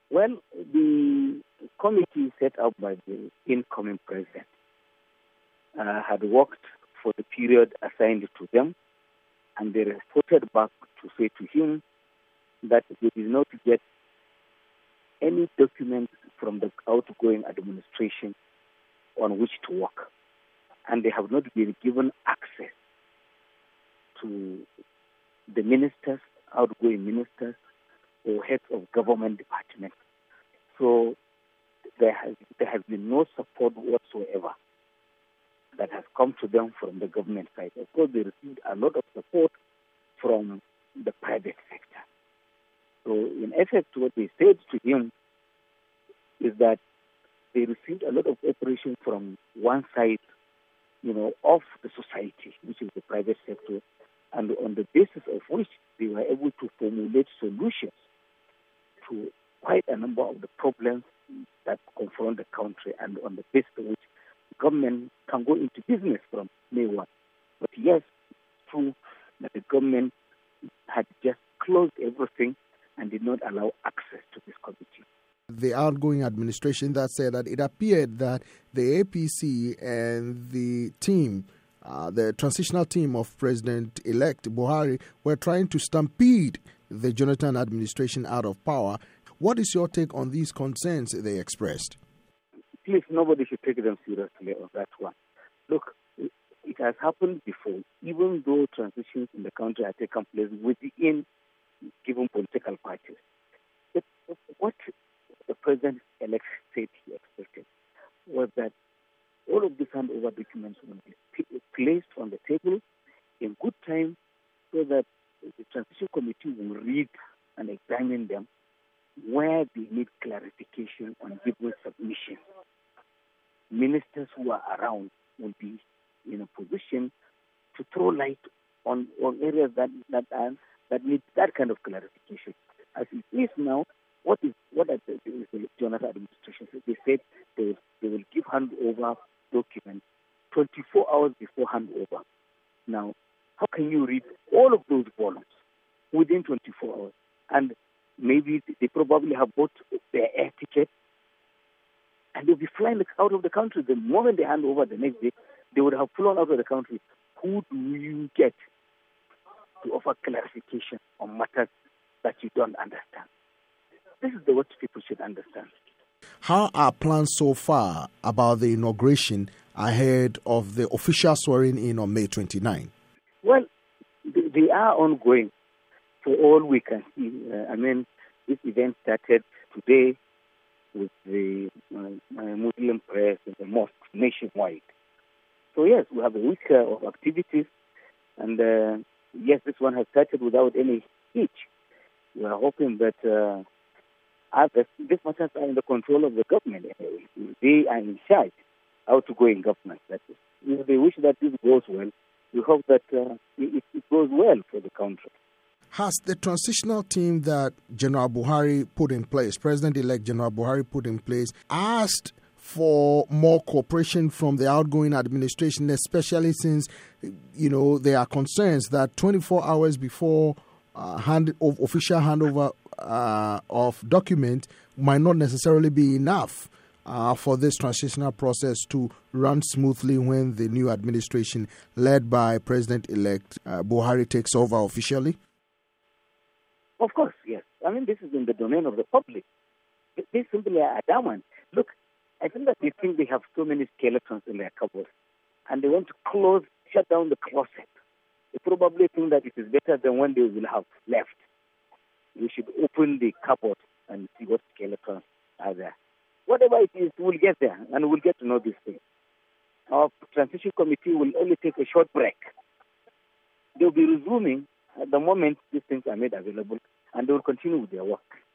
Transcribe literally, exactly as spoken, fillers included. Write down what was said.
Well, the committee set up by the incoming president uh, had worked for the period assigned to them, and they reported back to say to him that they did not get any documents from the outgoing administration on which to work, and they have not been given access to the ministers, outgoing ministers, or heads of government departments. So there has there has been no support whatsoever that has come to them from the government side. Of course, they received a lot of support from the private sector. So in effect, what they said to him is that they received a lot of cooperation from one side, you know, of the society, which is the private sector, and on the basis of which they were able to formulate solutions to quite a number of the problems that confront the country, and on the basis of which the government can go into business from May first. But yes, it's true that the government had just closed everything and did not allow access to this committee. The outgoing administration that said that it appeared that the A P C and the team, uh, the transitional team of President-elect Buhari, were trying to stampede the Jonathan administration out of power. What is your take on these concerns they expressed? Please, nobody should take them seriously on that one. Look, it has happened before, even though transitions in the country have taken place within given political parties. But what the president-elect said he expected was that all of these handover documents will be placed on the table in good time so that the transition committee will read and examine them where they need clarification on given submissions. Ministers who are around will be in a position to throw light on, on areas that that are, that need that kind of clarification. As it is now, what is what are the, the Jonathan administration said? They said they will, they will give handover documents twenty-four hours before handover. Now, how can you read all of those volumes within twenty-four hours? And maybe they probably have bought their air ticket and they'll be flying out of the country. The moment they hand over the next day, they would have flown out of the country. Who do you get to offer clarification on matters that you don't understand? This is the what people should understand. How are plans so far about the inauguration ahead of the official swearing-in on May twenty-ninth? Well, they, they are ongoing. For all we can see, uh, I mean, this event started today with the uh, Muslim prayers in the mosque nationwide. So yes, we have a week uh, of activities, and uh, yes, this one has started without any hitch. We are hoping that uh, others, these matters are in the control of the government. They are in charge, outgoing government. That is, if they wish that this goes well, we hope that uh, it, it goes well for the country. Has the transitional team that General Buhari put in place, President-elect General Buhari put in place, asked for more cooperation from the outgoing administration, especially since, you know, there are concerns that twenty-four hours before uh, hand of official handover uh, of document might not necessarily be enough uh, for this transitional process to run smoothly when the new administration led by President-elect uh, Buhari takes over officially? Of course, yes. I mean, this is in the domain of the public. They simply are adamant. Look, I think that they think they have so many skeletons in their cupboards, and they want to close, shut down the closet. They probably think that it is better than when they will have left. We should open the cupboard and see what skeletons are there. Whatever it is, we'll get there, and we'll get to know these things. Our transition committee will only take a short break. They'll be resuming at the moment these things are made available, and they will continue with their work.